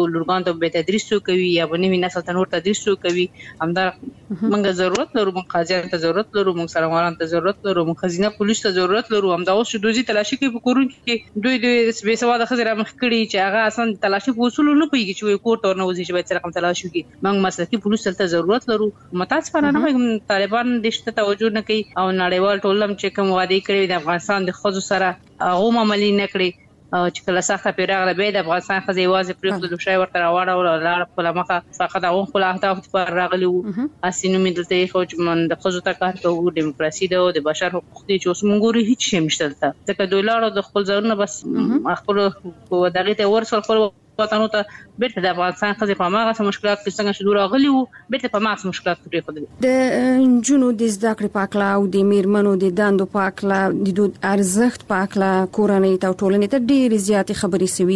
لورګان ته به تدریس کوي یا به نوی نسل ته نور تدریس کوي همدا موږ ضرورت لرو، موږ قاضیان ته ضرورت لرو، موږ سرمایان ته ضرورت لرو، موږ خزینه پولیس ته ضرورت لرو. همدا اوس دوی تلاشي کوي په کورونو کې دوی به سواده خزر مخ کړي چې هغه اصلا تلاشي په اصول نه پیږي چې کور ته نه وځي چې باید رقم تلاشي کوي. موږ مسلکي پولیس ته ضرورت لرو. متاسفانه نه طالبان دشته توجه نه کوي او نړیوال ټولم چې کوم وعده کړی د افغانستان د خزو سره هغه عملي نه کړی چې کله سخته پیراغله به د افغانستان خزې واځي پرېخلو شای ورته راوړه او لار په لمخه فقط هغه خپل اهداف پر راغلی وو. اسینو مدلته خو چې من د خزو ته کار کوو، دیموکراسي ده او د بشر حقوق دي چې اوس مونږ ګوري هیڅ شي مشتلته ځکه دوی لاړو د خپل ځورونه بس خپل دغه ته ورسول خپل وطن ته بیرته د افغانستان خزې په ماغه مشکلات کې څنګه شو راغلی وو بیرته په ماغه مشکلات کې پرېخلو. د جنو د زده کړې پاکلا او د میرمنو د دندو پاکلا د دود ارزښت پاکلا کورنۍ ته ټولنې ته ډېر زیات خبرې سوي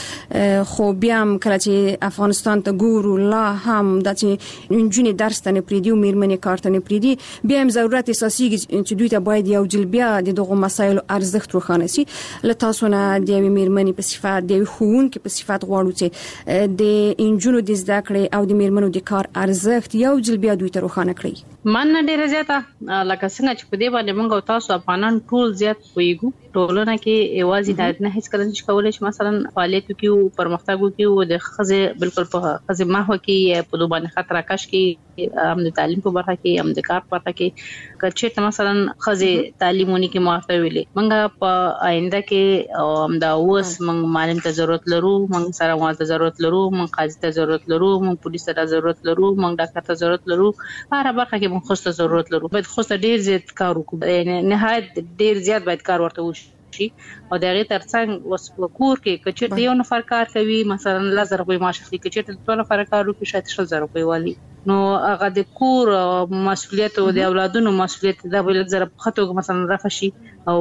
دي. خو بیا هم کله چې افغانستان ته ګورو لا هم د چې جنې درس ته نه پریدي او میرمنې کار ته نه پریدي، بیا هم ضرورت اساسي چې دوی ته باید یو جل بیا دغه مسایل ارزښت روښانه سي. له تاسو نه د میرمنې په صفات د ښوونکي په صفات غواړو چې د انجونو د زده کړې او د میرمنو د کار ارزښت یو جل بیا دوی ته روښانه کړئ. من ډیره زیاته لکه څنګه چې په دې باندې موږ او تاسو افغانان ټول زیات پوهیږو ټولنه کې ایوازي نه هیڅ کله نشي کولای چې مثلا فعالیت وکړي او پرمختګ وکړي او د خزه بالکل په خزه محو کې په دوبانه خطر راکش کې هم د تعلیم په برخه کې هم د کار په برخه کې کچې مثلا خزه تعلیمونی کې مارته ویلې موږ په آینده کې هم دا اوس موږ معلم ته ضرورت لرو، موږ سره ته ضرورت لرو، موږ قاضي ته ضرورت لرو، موږ پولیس ته ضرورت لرو، موږ ډاکټر ته ضرورت لرو. هر برخه کې موږ خوسته ضرورت لرو. باید خوسته ډیر زیات کار وکړو، یعنی نهایت ډیر زیات باید کار ورته وشي او دغه ترڅنګ وسپکور کې کچې یو نفر کار کوي مثلا 1000 روپۍ معاش اخلي، کچې دوه نفر کار وکړي شاید 1000 روپۍ والی. نو هغه د کور مسؤلیت او د اولادونو مسؤلیت دا بل زره په خطو مثلا رافع شي او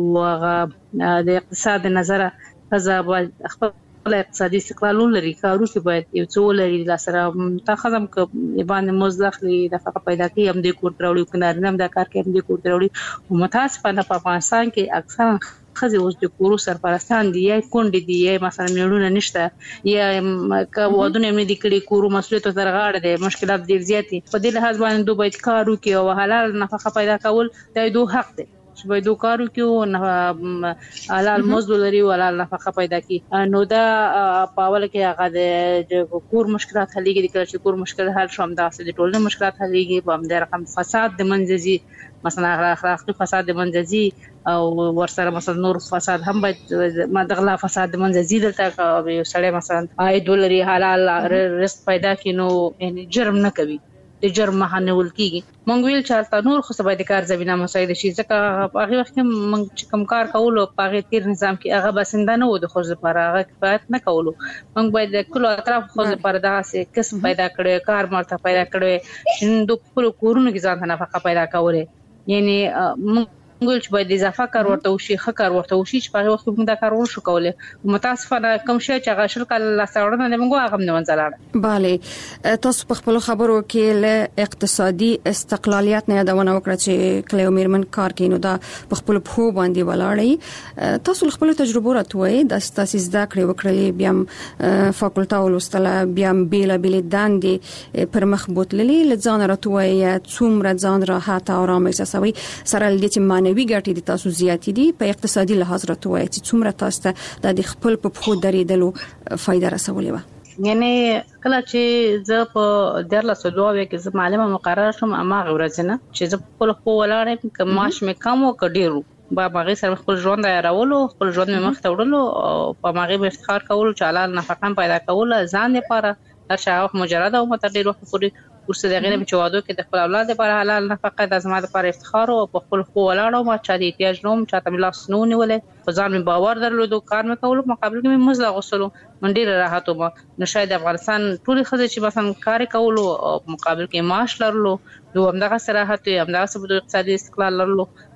هغه د اقتصاد نظر فزا خپل اقتصادي استقلال لري. کارو کې باید یو څو لري لاسره تخزم ک باندې مزدخلي د فقط پیدا کوي هم د کور تراوړي کنار نه د کار کې هم د کور تراوړي او متاسفانه په افغانستان کې اکثر خزي اوس د کورو سرپرستان دي یا کونډې دي یا مثلا میړونه نشته یا که ودونه نه دي کړي کورو مسؤلیت تر غاړه دي مشکلات ډیر زیات دي. په دې لحاظ باندې دوی باید کارو کې او حلال نفقه پیدا کول د دوی حق دی چې باید کارو کې او حلال مزد لري او حلال نفقه پیدا کړي. نو دا په اول کې هغه د کور مشکلات حلېږي چې کور مشکل حل شوم دا د ټولنې مشکلات حلېږي په هم د رقم فساد د منځي مثلا اخلاقي فساد د منځي او ورسره مثلا نور فساد هم باید مدغلا فساد د منځي دلته یو سړی مثلا $1 حلال رزق پیدا کینو یعنی جرم نه کوي د جرم مخه نیول کیږي. مونږ ویل چې نور خو سبا د کار زمينه مساعده شي ځکه هغه وخت مونږ چې کوم کار کولو په هغه تیر نظام کې هغه بسنده نه و د خو لپاره هغه کفایت نه کولو. مونږ باید د کلو اطراف خو لپاره داسې کسب پیدا کړو، کار مرته پیدا کړو چې د خپل کورونو کې ځان نفقه پیدا کوله. یعنی ګل چې باید اضافه کار ورته وشي، ښه کار ورته وشي چې په وخت کې موږ دا کار ورشو کوله. متاسفانه کوم شی چې هغه شل کال لا ساړنه نه موږ هغه نه ونځلاړ. bale تاسو په خپل خبرو کې له اقتصادي استقلالیت نه یادونه وکړه چې کله میرمن کار کوي نو دا په خپل په باندې ولاړی. تاسو خپل تجربه راټوي د تاسیس زده کړې وکړلې بیا فاکولټا ولوستله بیا بیل دندې پر مخ بوتللې لځان راټوي څومره ځان راحت او آرام احساسوي سره لدې چې معنوي ګټې د تاسو زیاتې دي په اقتصادي لحاظ راټوي چې څومره تاسو ته د خپل په خو درېدلو فائدہ رسولې و. یعنی کله چې زه په 2022 کې زه معلمه مقرره شوم اما غوړځنه چې زه خپل خو ولاړم که ماش مې کم او کډیرو با ماغه سره خپل ژوند راولو خپل ژوند مې مخ ته وړلو او په ماغه افتخار کول چې حلال نفقه پیدا کول ځان لپاره هر شاوخ مجرد او متډیر وخت پورې ورسره دغه نه چې وادو کې د خپل اولاد لپاره حلال نفقه د زما لپاره افتخار او په خپل خو ولاړو ما چا دي احتیاج نوم چاته ملاس نو نیولې په ځان مې باور درلودو کار مې کول مقابل کې مې مزله غوسلو من ډیر راحت وم. نو شاید افغانستان ټول خزه چې مثلا کار کول او مقابل کې معاش لرلو دوه همدغه صراحت همدغه ثبوت اقتصادي استقلال لرلو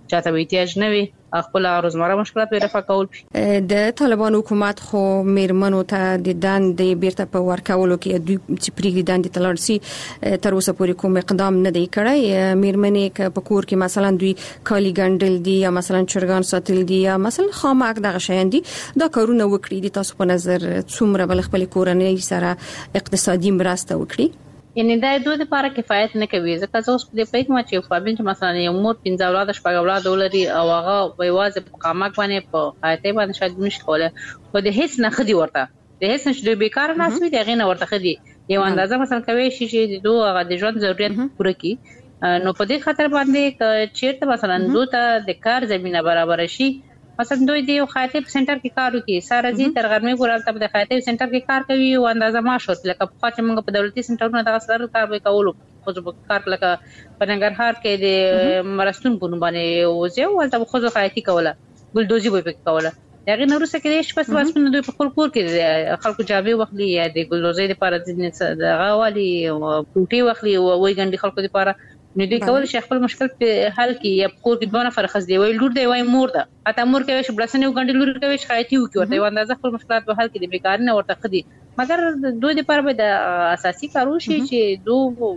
چاته احتیاج نه وي خپل روزمره مشکلات رفع کول. د طالبان حکومت خو میرمنو ته د دندې بیرته په ورکولو کې دوی چې پریږدي دندې تلارسي تر اوسه پورې کوم اقدام نه دی کړی. میرمنې په کور کې مثلا دوی کالی ګنډل دي یا مثلا چرګان ساتل دي یا مثلا خامک دغه شیان دي دا کارونه وکړي. د تاسو په نظر څومره بل خپل کورنۍ سره اقتصادي مرسته وکړي؟ یعنی دا دوی لپاره کفایت نه کوي ځکه چې اوس په دې پېښه کې یو فامیل چې مثلا یو مور 15 اولاد شپږ اولاد ولري او هغه وایواز په قامک باندې په حیاتي باندې شاید نشي کولای خو د هیڅ نه خدي ورته د هیڅ نشي بیکار نه اسوي دغه نه ورته خدي یو اندازه مثلا کوي چې دوه هغه د ژوند ضرورت پوره کړي. نو په دې خاطر باندې چیرته مثلا دوی ته د کار زمينه برابر شي. مثلا دوی د یو خیاطۍ سنټر کې کار کوي ساره زی تر غرمې پورې تل د خیاطۍ سنټر کې کار کوي او اندازه معاش ورته لکه په خاطر موږ په دولتي سنټرونو دغه سره کار وکولو خو په کار لکه په ننګرهار کې د مرستون په باندې او زه ولته خو خیاطۍ کوله ګلدوزي به کوله دغه نورسه کې هیڅ پس واسمنه دوی په خپل کور کې خلکو جابې وخلی یا د ګلدوزي لپاره د غوالي او پوټي وخلی او وای ګنډي خلکو لپاره نو دوی کول شي خپل مشکل په حل کې یا کور کې دوه نفر خز دی وای لور دی وای مور ده اته مور کوي چې بلسنه وګڼي لور کوي چې خیاطي وکړي ورته یو اندازه خپل مشکلات په حل کې د بیکار نه ورته خدي مګر دوی لپاره به د اساسي کارو شي چې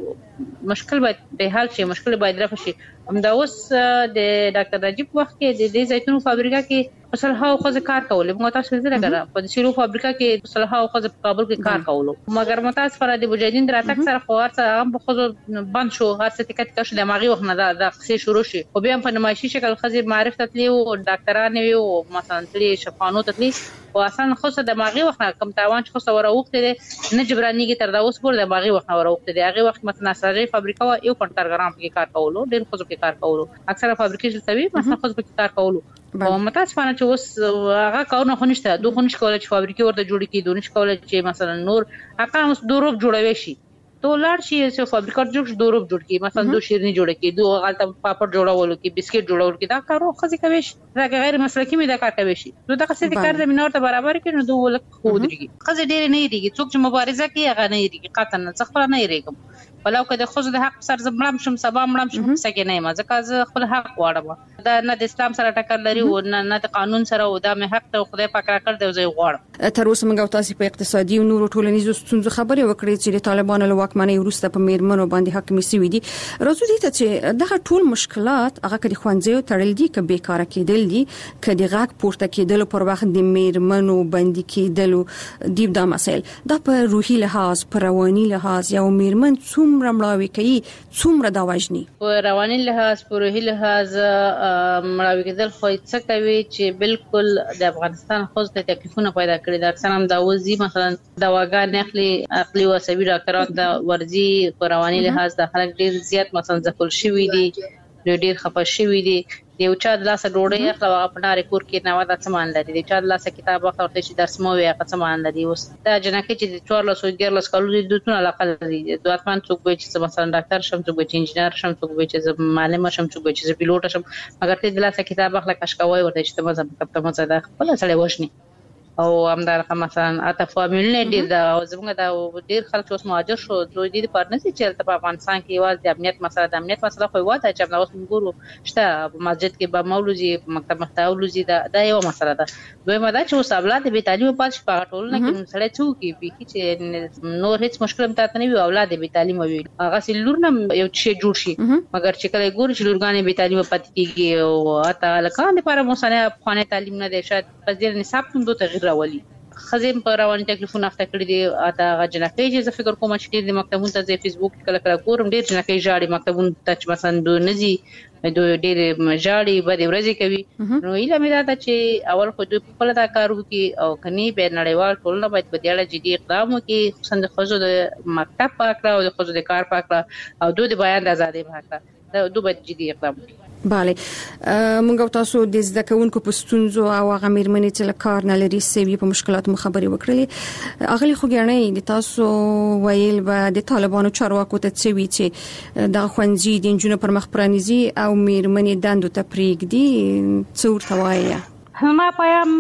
دو مشکل به حل شي مشکل باید رفع شي. همدا اوس د ډاکټر نجیب وخت کې د دې زیتون فابریکا کې صلاح او خزه کار کول موږ تاسو زده کړه په شیرو فابریکا کې صلاح او خزه په کابل کې کار کول مګر متاسفانه د مجاهدین دراتک سره خوار سره هم خزه بند شو هر څه ټیکټ کښ د ماغي وخت نه د قصې شروع شي او بیا په نمایشي شکل خزه معرف تتلی او ډاکټرانه وي او مثلا تلی شفانو تتلی او اصلا خصه د ماغي وخت کم تاوان چې خصه وره وخت دي نه جبراني کې تر دا اوس پور د ماغي وخت وره وخت دي هغه وخت مثلا ساجي فابریکا یو کنټرګرام کې کار کولو ډېر خزه کې کار کولو اکثره فابریکې چې سوي مثلا خزه کې کار کولو او متاسفانه چې اوس هغه کارونه خنشته دوه خنش کولای چې فابریکې ورته جوړ کړي دونش کولای چې مثلا نور هغه اوس دوه جوړوي شي تو لاړ شي چې فابریکه جوړ دوه جوړ کړي مثلا دوه شیرني جوړ کړي دوه غلطه پاپړ جوړول کړي بسکټ جوړول کړي دا کارو خزي کوي دا غیر مسلکي می دا کار کوي شي نو دا څه کار د مینور ته برابر کړي نو دوه لک خو درږي خزي ډېر نه دیږي څوک چې مبارزه کوي هغه نه دیږي قطعا څه خبره نه ریګم ولو که د خزو د حق سر زمړم شم سبا مړم شم څه نه ما ځکه ز خپل حق واړم دا نه د اسلام سره ټکر لري او نه د قانون سره او دا مې حق ته خدای پاک راکړ دی زه غواړم. تر اوسه موږ تاسو په اقتصادي او نورو ټولنیزو ستونزو خبرې وکړې چې د طالبانو له واکمنۍ وروسته په میرمنو باندې حاکمي شوې دي. راځو دې ته چې دغه ټول مشکلات هغه کړي خوانځي تړل دي ک بیکاره کېدل دي ک د غاک پورته کېدل پر وخت د میرمنو باندې کېدل دی دا مسائل دا په روحي لحاظ پر رواني لحاظ یو میرمن څومره مړاوي کوي څومره دا واجني په رواني لحاظ پر روحي لحاظ مړاوي کېدل خو څه کوي چې بالکل د افغانستان خو ته تکلیفونه پیدا کړی دا اکثر هم دا وزي مثلا دواګان عقلي او عصبي ډاکټران دا ورزي په رواني لحاظ د خلک ډیر زیات مثلا ځکول شوی دي ډیر خپه شوی دي یو چا د لاسه ډوډۍ اخلو هغه په ناري کور کې نو دا سامان لري د چا د لاسه کتاب اخلو چې درس مو وي هغه سامان لري اوس دا جنکه چې د 14 کالو د دوتونه علاقه لري د اتمان څوک وي چې مثلا ډاکټر شم څوک وي چې انجنیر شم څوک وي چې معلم شم څوک وي چې پیلوټ شم مګر ته د لاسه کتاب اخلو کښکوي ورته چې ته مزه ده خپل سره وښني او همدارنګه مثلا اته فامیلونه ډیر دا زموږ دا ډیر خلک اوس مهاجر شو دوی دې پر نه چې په افغانستان کې یوازې د امنیت مسله خو واته چې موږ اوس موږ شته په مسجد کې به مولوی مکتب مولوی دا یو مسله ده دوی مدا چې اوس اولاد به تعلیم پاتې په ټولنه کې سره څوک به چې نور هیڅ مشکل متاته نه وي اولاد به تعلیم وي هغه سلور نه یو شی جوړ شي مګر چې کله ګور چې لورګانې به تعلیم پاتې کیږي او اته لکان لپاره مو خانه تعلیم نه دی شاید په دې نصاب کوم دوه تغییر راولي خزم په رواني تکلیفونه اخته کړی دي اته جنکې چې زه فکر کوم چې د مکتبونو ته د فیسبوک کله کله ګورم ډیر جنکې جاړي مکتبونو ته چې مثلا دوه نزي دوی ډیر جاړي بده ورځي کوي نو ایله مې دا چې اول خو دوی په لتا کارو کې او کني به نړیوال ټولنه باید په دې اړه جدي اقدام وکړي خصوصا د خزو د مکتب پاکړه او د خزو د کار پاکړه او دوی د بیان د ازادي پاکړه دا دوی باید جدي اقدام وکړي. bale موږ تاسو د زده کوونکو په ستونزو او هغه میرمنې چې کار نه لري سوي په مشکلاتو خبرې وکړلې اغلی خو ګڼې د تاسو ویل به د طالبانو چارواکو ته څوي چې د خوندزي د انجونو پر مخ پرانیزي او میرمنې دندو ته پریږدي څور توایي ما پایم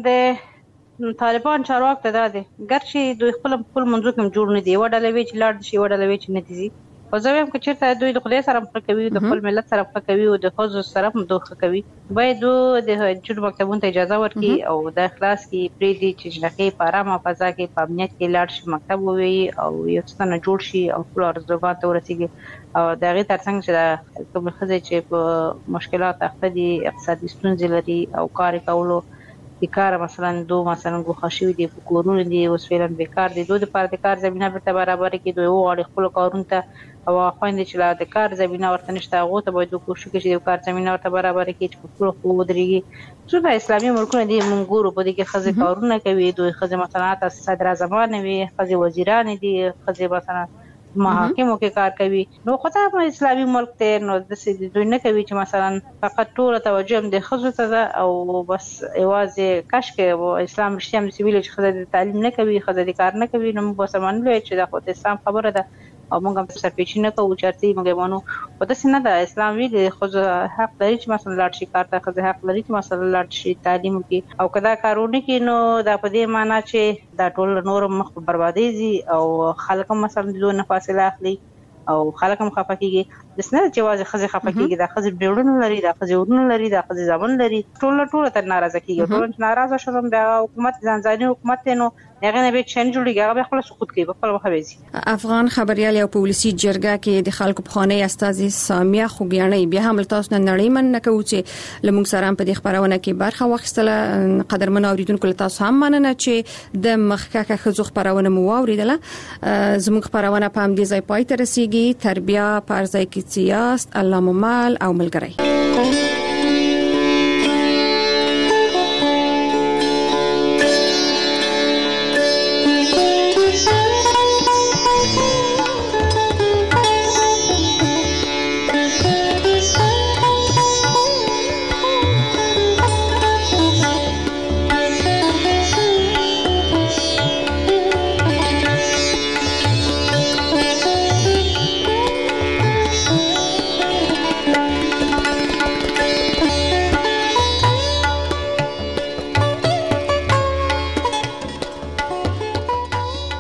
د طالبان چارواک ته ده ګرچې دوی خپل منځو کې جوړ نه دی وډلوي چې لاړ شي وډلوي چې نتیجه خو زه هم چې دوی د خدای سره مخ کوي د خپل ملت سره مخ کوي او د خزو سره مخ کوي باید د جوړ مکتبونو ته اجازه ورکړي او د اخلاص کې پری دي چې جنکه په آرامه فضا کې په امنیت کې لاړ شي مکتب ووي او یو څه نه جوړ شي او خپل ارزوګان ته ورسیږي او دغه ترڅنګ چې کوم خزه چې په مشکلات اخته دي اقتصادي ستونزې لري او کار کولو بیکار مثلا غوښه دي په کورونو دي اوس فعلا بیکار دي دوی لپاره د کار زمينه به برابر کړي دوی او خپل کارونه ته او خويندې چې لا د کار زمينه ورته نشته هغه ته باید کوشش وکړي چې د کار زمينه ورته برابر کړي چې په خپل ودرېږي څو د اسلامي ملکونو دي مونږ په دې کې خزه کارونه کوي دوی خزه مثلا صدر اعظم وي خزه وزیران دي خزه مثلا محاکمو کې کار کوي نو خدای اسلامي ملک ته نو د سې دوی نه کوي چې مثلا فقط ټول توجه د خزو ته او بس ایوازه کاش کې اسلام رښتیا هم سویل چې خزه تعلیم نه کوي خزه د کار نه کوي نو موږ سمانلو چې د خو اسلام خبره ده او موږ هم سرپېچینه کوو چې موږ مونږ په داسې نه د اسلام وی د خو حق لري چې مثلا لاړ شي کار ته خزه حق لري چې مثلا لاړ شي تعلیم کې او کدا کارونه کې نو دا په دې معنی چې دا ټول نور مخ بربادي زی او خلک مثلا د نه فاصله اخلي او خلک هم خفه کیږي د سنه چې واځي خزه خفه کیږي دا خزه ډېرونه لري دا خزه ورونه لري دا خزه ځمن لري ټول ته ناراضه کیږي ټول ناراضه شوم د حکومت ځانځاني حکومت نو هغه نه به چن جوړیږي هغه خپل سقوط کوي په خپل وخت افغان خبريال او پولیسي جرګه کې د خلکو په خانه استاذي ساميه خوګیانې بیا هم تاسو نه نړۍ من نه کوي چې لمونږ سره په دې خبرونه کې برخه واخیستله قدرمن اوریدونکو تاسو هم مننه چې د مخککه خزو خبرونه مو اوریدله زموږ خبرونه په هم دې ځای پای ته رسیدي تربیه پر ځای کې سیاست علامه مال او ملګری